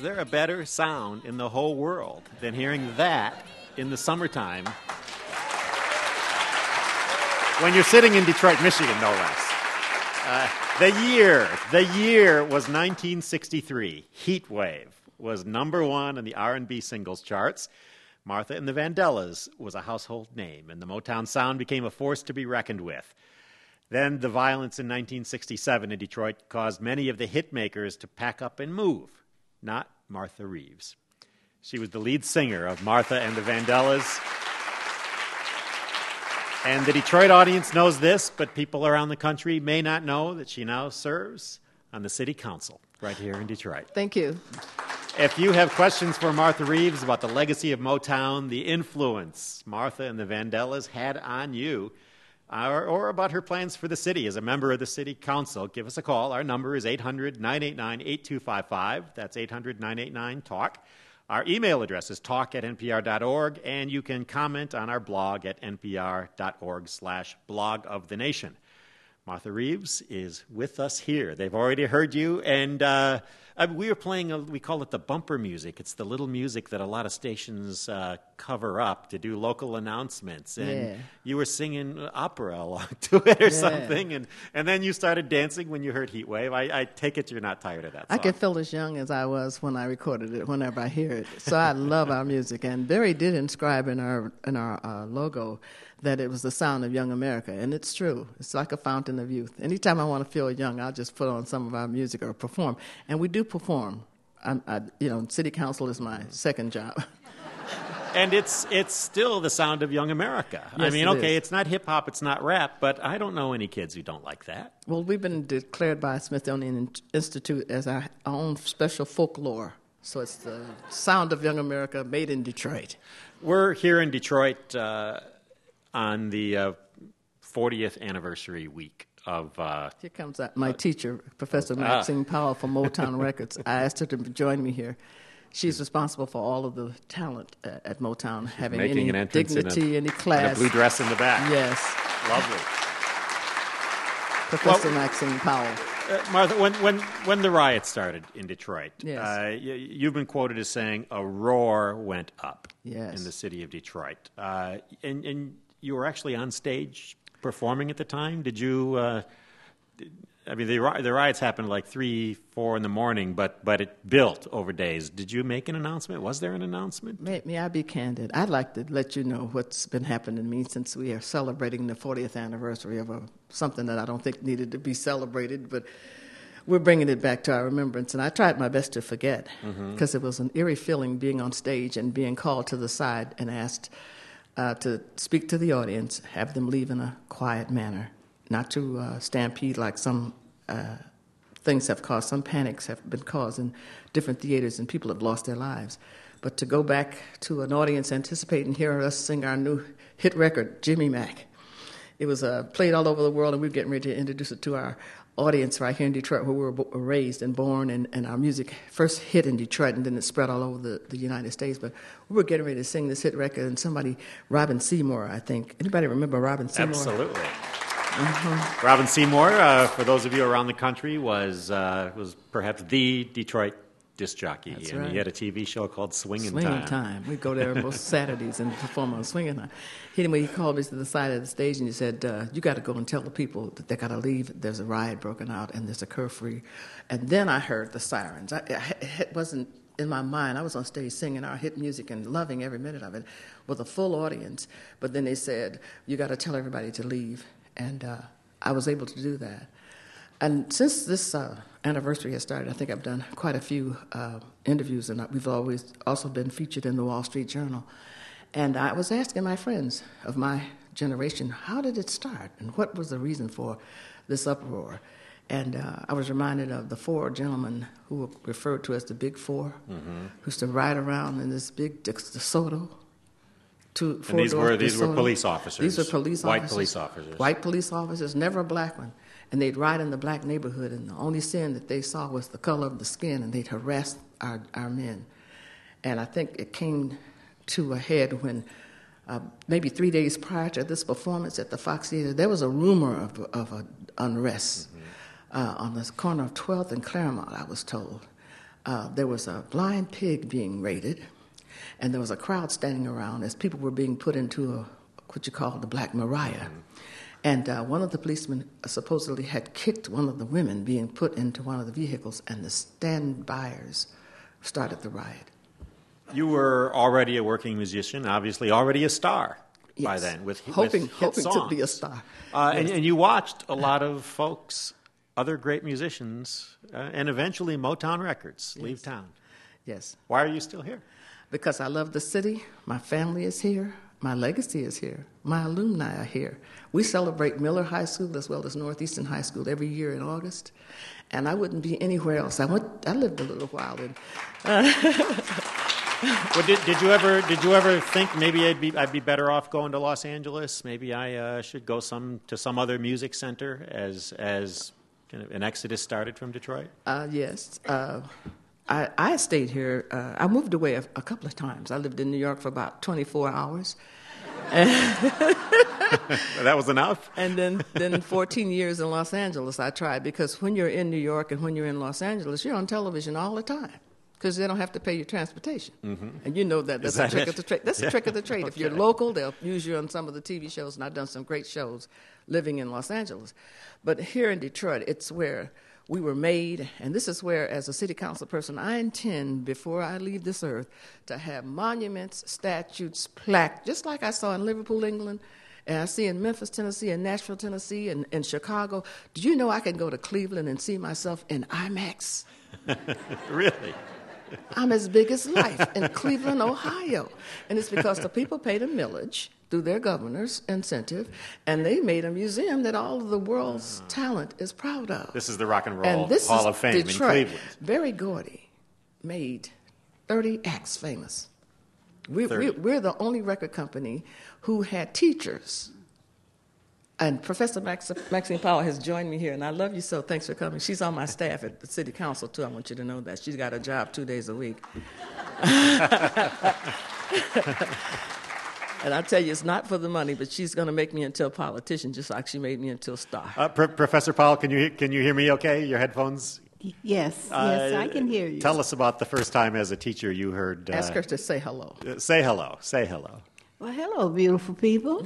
there a better sound in the whole world than hearing that in the summertime when you're sitting in Detroit, Michigan, no less? The year was 1963. Heat Wave was number one in the R&B singles charts. Martha and the Vandellas was a household name, and the Motown sound became a force to be reckoned with. Then the violence in 1967 in Detroit caused many of the hit makers to pack up and move, not Martha Reeves. She was the lead singer of Martha and the Vandellas. And the Detroit audience knows this, but people around the country may not know that she now serves on the city council right here in Detroit. Thank you. If you have questions for Martha Reeves about the legacy of Motown, the influence Martha and the Vandellas had on you, or about her plans for the city as a member of the city council, give us a call. Our number is 800-989-8255. That's 800-989-TALK. Our email address is talk@npr.org, and you can comment on our blog at npr.org/blog of the nation. Martha Reeves is with us here. They've already heard you, and we were playing, we call it the bumper music. It's the little music that a lot of stations cover up to do local announcements. And you were singing opera along to it or something, and then you started dancing when you heard Heat Wave. I take it you're not tired of that song. I can feel as young as I was when I recorded it, whenever I hear it. So I love our music. And Barry did inscribe in our logo that it was the sound of young America, and it's true. It's like a fountain of youth. Anytime I want to feel young, I'll just put on some of our music or perform, and we do perform. City council is my second job. And it's still the sound of young America. Yes, I mean, it okay, is. it's not hip-hop, it's not rap, but I don't know any kids who don't like that. Well, we've been declared by Smithsonian Institute as our own special folklore. So it's the sound of young America made in Detroit. We're here in Detroit on the 40th anniversary week of... Here comes my teacher, Professor Maxine Powell from Motown Records. I asked her to join me here. She's responsible for all of the talent at Motown, having any dignity, any class. And a blue dress in the back. Yes. Lovely. Professor Maxine Powell. Martha, when the riot started in Detroit, yes. You've been quoted as saying a roar went up yes. in the city of Detroit. And you were actually on stage performing at the time? Did you... the riots happened like 3, 4 in the morning, but it built over days. Did you make an announcement? Was there an announcement? May I be candid? I'd like to let you know what's been happening to me since we are celebrating the 40th anniversary of something that I don't think needed to be celebrated, but we're bringing it back to our remembrance. And I tried my best to forget because it was an eerie feeling being on stage and being called to the side and asked to speak to the audience, have them leave in a quiet manner. Not to stampede like some things have caused. Some panics have been caused in different theaters and people have lost their lives. But to go back to an audience anticipating hearing us sing our new hit record, Jimmy Mac. It was played all over the world, and we were getting ready to introduce it to our audience right here in Detroit, where we were raised and born, and our music first hit in Detroit, and then it spread all over the United States. But we were getting ready to sing this hit record, and Robin Seymour, I think. Anybody remember Robin Seymour? Absolutely. Robin Seymour, for those of you around the country, was perhaps the Detroit disc jockey. That's and right. He had a TV show called Swingin' Swingin' Time. We'd go there most Saturdays and perform on Swingin' Time. He called me to the side of the stage and he said, you got to go and tell the people that they got to leave. There's a riot broken out and there's a curfew. And then I heard the sirens. It wasn't in my mind. I was on stage singing our hit music and loving every minute of it with a full audience. But then they said, you got to tell everybody to leave. And I was able to do that. And since this anniversary has started, I think I've done quite a few interviews, and we've always also been featured in the Wall Street Journal. And I was asking my friends of my generation, how did it start, and what was the reason for this uproar? And I was reminded of the 4 gentlemen who were referred to as the Big Four, who used to ride around in this big DeSoto. And these were police officers. These were police officers. White police officers. White police officers, never a black one. And they'd ride in the black neighborhood, and the only sin that they saw was the color of the skin, and they'd harass our men. And I think it came to a head when maybe 3 days prior to this performance at the Fox Theater, there was a rumor of an unrest on the corner of 12th and Claremont, I was told. there was a blind pig being raided, and there was a crowd standing around as people were being put into what you call the Black Maria. And one of the policemen supposedly had kicked one of the women being put into one of the vehicles, and the stand-byers started the riot. You were already a working musician, obviously already a star by then, with hoping hit songs. to be a star. And you watched a lot of folks, other great musicians, and eventually Motown Records leave town. Yes. Why are you still here? Because I love the city. My family is here. My legacy is here. My alumni are here. We celebrate Miller High School as well as Northeastern High School every year in August, and I wouldn't be anywhere else. I lived a little while in. Well, did you ever think maybe I'd be better off going to Los Angeles? Maybe I should go to some other music center as kind of an exodus started from Detroit? Yes. I stayed here. I moved away a couple of times. I lived in New York for about 24 hours. That was enough? And then 14 years in Los Angeles I tried, because when you're in New York and when you're in Los Angeles, you're on television all the time because they don't have to pay your transportation. Mm-hmm. And you know that's a trick of the trade. That's a trick of the trade. Okay. If you're local, they'll use you on some of the TV shows, and I've done some great shows living in Los Angeles. But here in Detroit, it's where we were made, and this is where, as a city council person, I intend, before I leave this earth, to have monuments, statues, plaques, just like I saw in Liverpool, England, and I see in Memphis, Tennessee, and Nashville, Tennessee, and in Chicago. Do you know I can go to Cleveland and see myself in IMAX? Really? I'm as big as life in Cleveland, Ohio. And it's because the people paid a millage through their governor's incentive, and they made a museum that all of the world's talent is proud of. This is the Rock and Roll Hall of Fame Detroit. In Cleveland. Berry Gordy made 30 acts famous. We're the only record company who had teachers. And Professor Maxine Powell has joined me here, and I love you so. Thanks for coming. She's on my staff at the city council, too. I want you to know that. She's got a job 2 days a week. And I tell you, it's not for the money, but she's going to make me into a politician, just like she made me into a star. Professor Powell, can you hear me okay? Your headphones? Yes, I can hear you. Tell us about the first time as a teacher you heard... Ask her to say hello. Say hello. Say hello. Well, hello, beautiful people.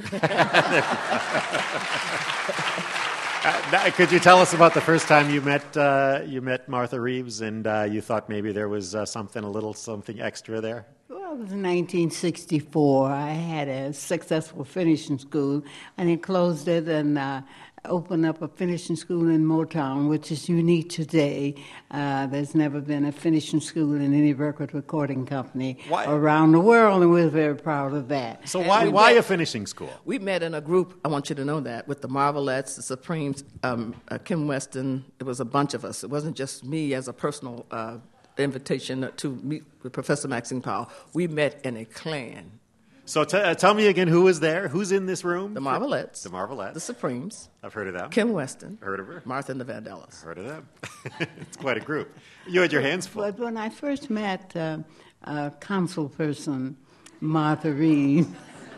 Could you tell us about the first time you met Martha Reeves, and you thought maybe there was something extra there? Well, it was 1964. I had a successful finishing school, and then closed it and opened up a finishing school in Motown, which is unique today. There's never been a finishing school in any record recording company around the world, and we're very proud of that. So why a finishing school? We met in a group, I want you to know that, with the Marvelettes, the Supremes, Kim Weston. It was a bunch of us. It wasn't just me as a personal invitation to meet with Professor Maxine Powell. We met in a clan. So tell me again, who was there? Who's in this room? The Marvelettes. The Marvelettes. The Supremes. I've heard of them. Kim Weston. Heard of her. Martha and the Vandellas. Heard of them. It's quite a group. You had your hands full. But when I first met councilperson Martha Reeves,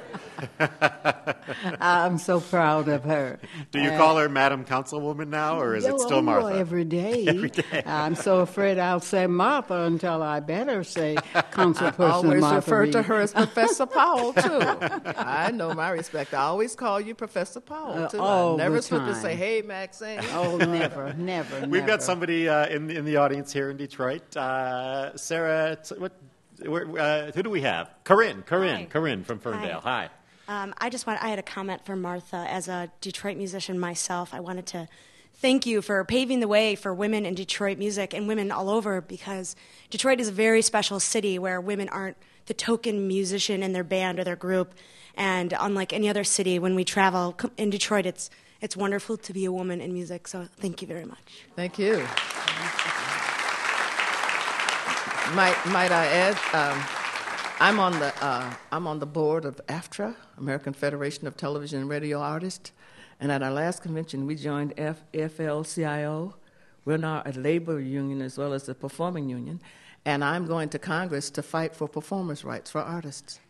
I'm so proud of her. Do you call her Madam Councilwoman now, or is it still Martha? Every day. Every day. I'm so afraid I'll say Martha until I better say Councilperson I always Martha refer Reeves. to her as Professor Powell, too. I know my respect. I always call you Professor Powell, too. All I never the supposed to time. say, hey, Maxine. Oh, never. We've got somebody in the audience here in Detroit. Sarah, who do we have? Corinne from Ferndale. Hi. I had a comment for Martha. As a Detroit musician myself, I wanted to thank you for paving the way for women in Detroit music and women all over, because Detroit is a very special city where women aren't the token musician in their band or their group. And unlike any other city, when we travel in Detroit, it's wonderful to be a woman in music. So thank you very much. Thank you. Might I add? I'm on the board of AFTRA, American Federation of Television and Radio Artists, and at our last convention we joined FL-CIO. We're now a labor union as well as a performing union, and I'm going to Congress to fight for performers' rights for artists.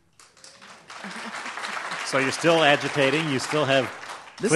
So you're still agitating. You still have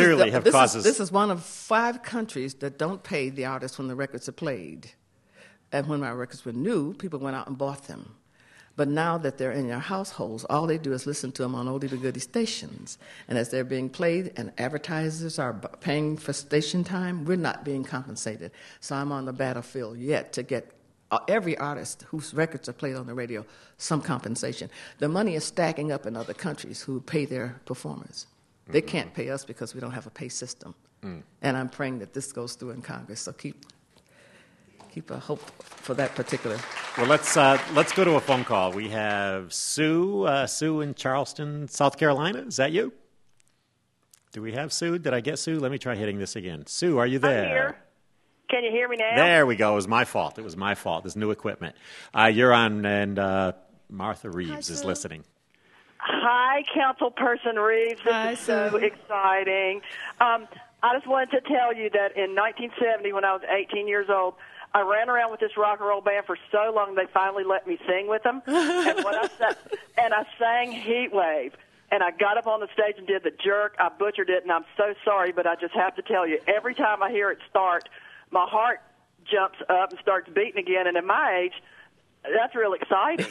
causes. This is one of 5 countries that don't pay the artists when the records are played. and when my records were new, people went out and bought them. But now that they're in your households, all they do is listen to them on oldie but goodie stations. And as they're being played and advertisers are paying for station time, we're not being compensated. So I'm on the battlefield yet to get every artist whose records are played on the radio some compensation. The money is stacking up in other countries who pay their performers. They can't pay us because we don't have a pay system. And I'm praying that this goes through in Congress. So keep a hope for that particular. Well, let's go to a phone call. We have Sue in Charleston, South Carolina. Is that you? Do we have Sue? Did I get Sue? Let me try hitting this again. Sue, are you there? I'm here. Can you hear me now? There we go. It was my fault. This new equipment. You're on, and Martha Reeves is listening. Hi, Councilperson Reeves. This is so exciting. I just wanted to tell you that in 1970, when I was 18 years old, I ran around with this rock and roll band for so long they finally let me sing with them. And I sang Heat Wave. And I got up on the stage and did the jerk. I butchered it, and I'm so sorry, but I just have to tell you, every time I hear it start, my heart jumps up and starts beating again. And at my age, that's real exciting.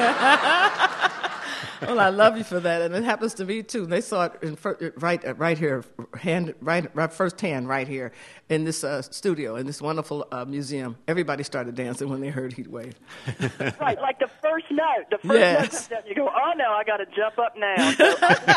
Well, I love you for that, and it happens to me too. They saw it right here, firsthand, right here in this studio, in this wonderful museum. Everybody started dancing when they heard Heat Wave. Right, like the first note. The first note comes down, you go, oh no, I got to jump up now. So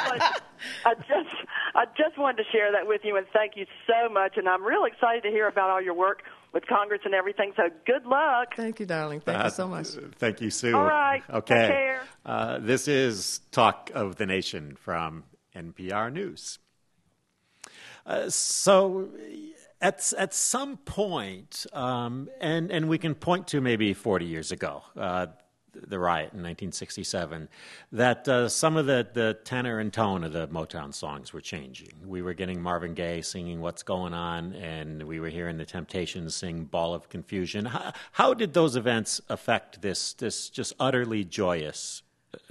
I just wanted to share that with you, and thank you so much. And I'm real excited to hear about all your work with Congress and everything, so good luck. Thank you, darling. Thank you so much. Thank you, Sue. All right. Okay. Take care. This is Talk of the Nation from NPR News. So at some point, and we can point to maybe 40 years ago, the riot in 1967, that some of the tenor and tone of the Motown songs were changing. We were getting Marvin Gaye singing What's Going On, and we were hearing the Temptations sing Ball of Confusion. How did those events affect this just utterly joyous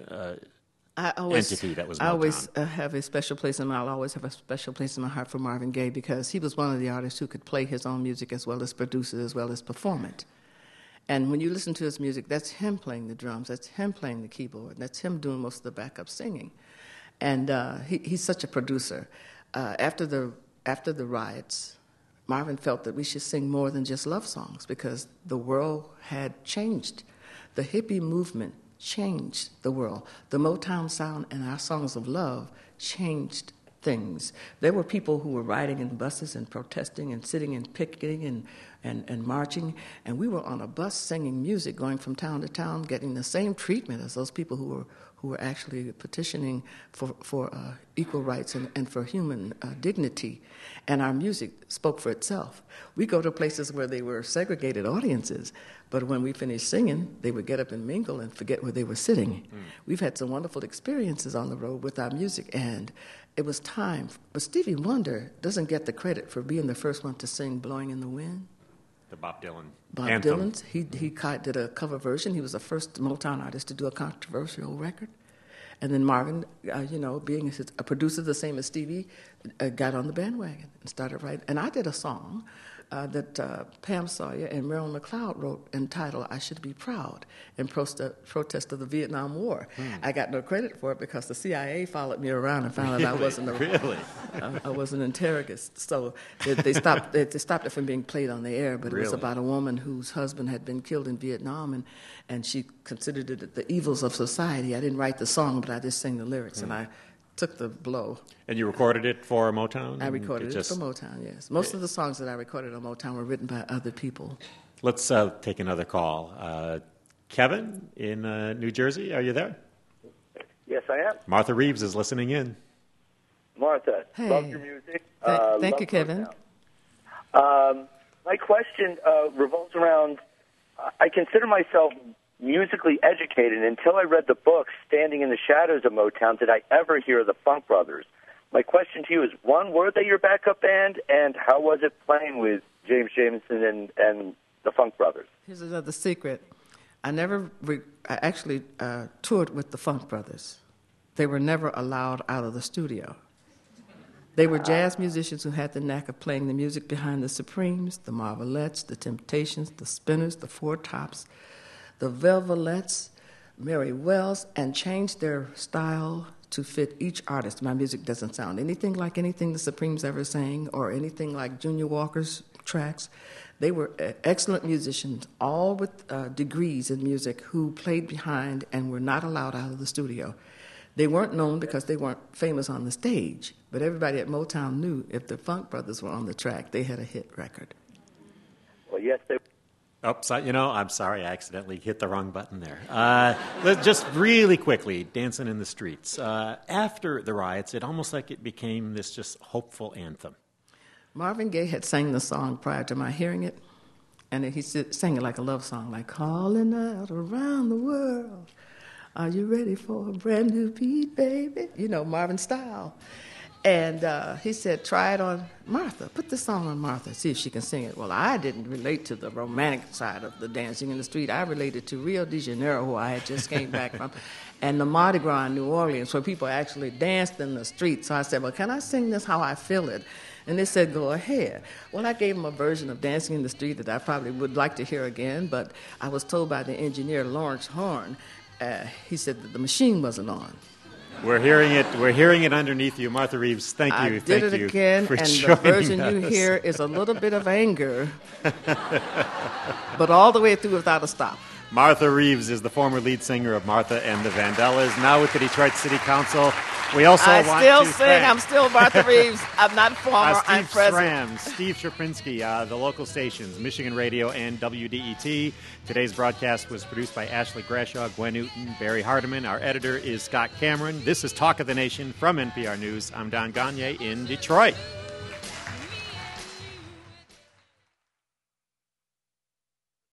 entity that was Motown? I always have a special place, and I'll always have a special place in my heart for Marvin Gaye, because he was one of the artists who could play his own music as well as produce it, as well as perform it. And when you listen to his music, that's him playing the drums, that's him playing the keyboard, that's him doing most of the backup singing. And he's such a producer. After the riots, Marvin felt that we should sing more than just love songs, because the world had changed. The hippie movement changed the world. The Motown sound and our songs of love changed things. There were people who were riding in buses and protesting and sitting and picketing and marching, and we were on a bus singing music, going from town to town, getting the same treatment as those people who were actually petitioning for equal rights and for human dignity. And our music spoke for itself. We go to places where they were segregated audiences, but when we finished singing, they would get up and mingle and forget where they were sitting. We've had some wonderful experiences on the road with our music, and it was time. But Stevie Wonder doesn't get the credit for being the first one to sing Blowing in the Wind. The Bob Dylan Bob anthem. Dylan's. He did a cover version. He was the first Motown artist to do a controversial record. And then Marvin, being a producer the same as Stevie, got on the bandwagon and started writing. And I did a song that Pam Sawyer and Marilyn McLeod wrote entitled I Should Be Proud in protest of the Vietnam War. I got no credit for it because the CIA followed me around and found out I wasn't I was an interrogist. So they stopped it from being played on the air, but it was about a woman whose husband had been killed in Vietnam, and she considered it the evils of society. I didn't write the song, but I just sang the lyrics, and I took the blow. And you recorded it for Motown? I recorded it for Motown, yes. Most of the songs that I recorded on Motown were written by other people. Let's take another call. Kevin in New Jersey, are you there? Yes, I am. Martha Reeves is listening in. Martha, hey. Love your music. Thank you, Kevin. My question revolves around, I consider myself musically educated. Until I read the book, Standing in the Shadows of Motown, did I ever hear the Funk Brothers. My question to you is, one, were they your backup band, and how was it playing with James Jamerson and the Funk Brothers? Here's another secret. I actually toured with the Funk Brothers. They were never allowed out of the studio. They were jazz musicians who had the knack of playing the music behind the Supremes, the Marvelettes, the Temptations, the Spinners, the Four Tops, the Velvelettes, Mary Wells, and changed their style to fit each artist. My music doesn't sound anything like anything the Supremes ever sang or anything like Junior Walker's tracks. They were excellent musicians, all with degrees in music, who played behind and were not allowed out of the studio. They weren't known because they weren't famous on the stage, but everybody at Motown knew if the Funk Brothers were on the track, they had a hit record. Well, yes, they. Oops, I'm sorry, I accidentally hit the wrong button there. Just really quickly, Dancing in the Streets. After the riots, it almost like it became this just hopeful anthem. Marvin Gaye had sang the song prior to my hearing it, and he sang it like a love song, like calling out around the world. Are you ready for a brand new beat, baby? You know, Marvin style. And he said, try it on Martha. Put this song on Martha, see if she can sing it. Well, I didn't relate to the romantic side of the dancing in the street. I related to Rio de Janeiro, who I had just came back from, and the Mardi Gras in New Orleans, where people actually danced in the street. So I said, well, can I sing this how I feel it? And they said, go ahead. Well, I gave them a version of Dancing in the Street that I probably would like to hear again, but I was told by the engineer, Lawrence Horn, he said that the machine wasn't on. We're hearing it underneath you. Martha Reeves, thank you. I did it again, and the version you hear is a little bit of anger, but all the way through without a stop. Martha Reeves is the former lead singer of Martha and the Vandellas, now with the Detroit City Council. We also I want still to sing. thank I'm still Martha Reeves. I'm not former. I'm Steve present. Schramm, Steve Shaprinsky, the local stations, Michigan Radio and WDET. Today's broadcast was produced by Ashley Grashaw, Gwen Newton, Barry Hardiman. Our editor is Scott Cameron. This is Talk of the Nation from NPR News. I'm Don Gagne in Detroit.